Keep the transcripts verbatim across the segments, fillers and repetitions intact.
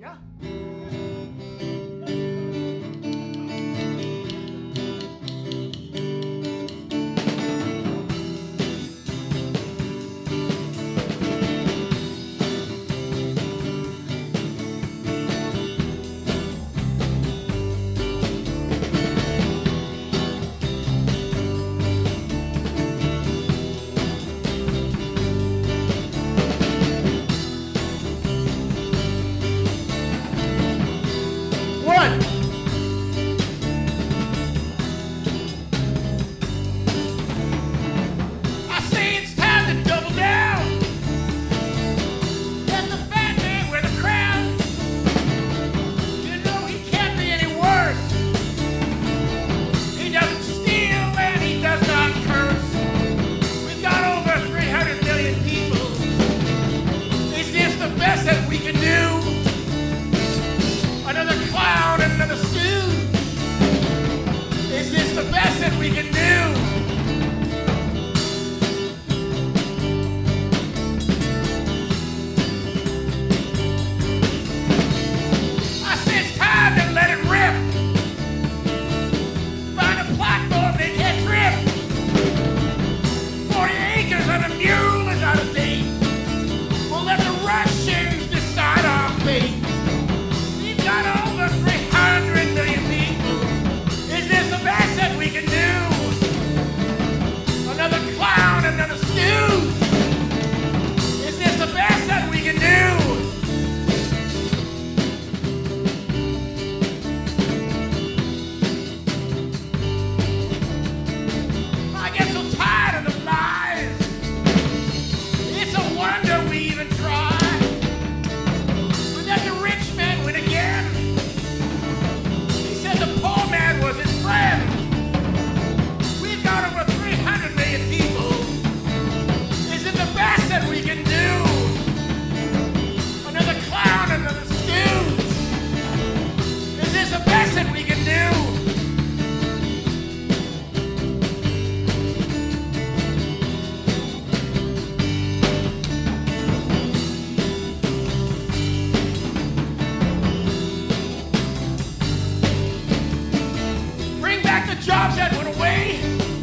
Jobs that went away.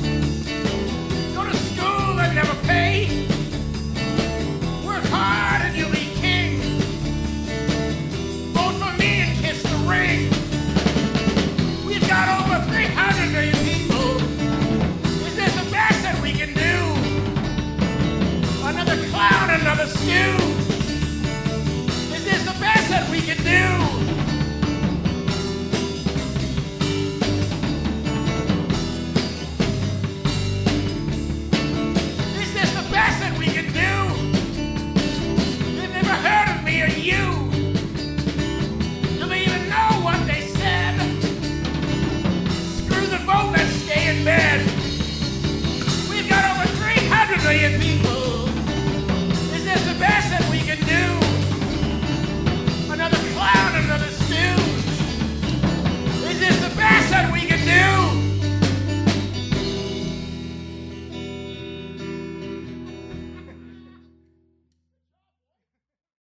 Go to school and never pay. Work hard and you'll be king. Vote for me and kiss the ring. We've got over three hundred million people. Is this the best that we can do? Another clown, another stew. Is this the best that we can do? We've got over three hundred million people.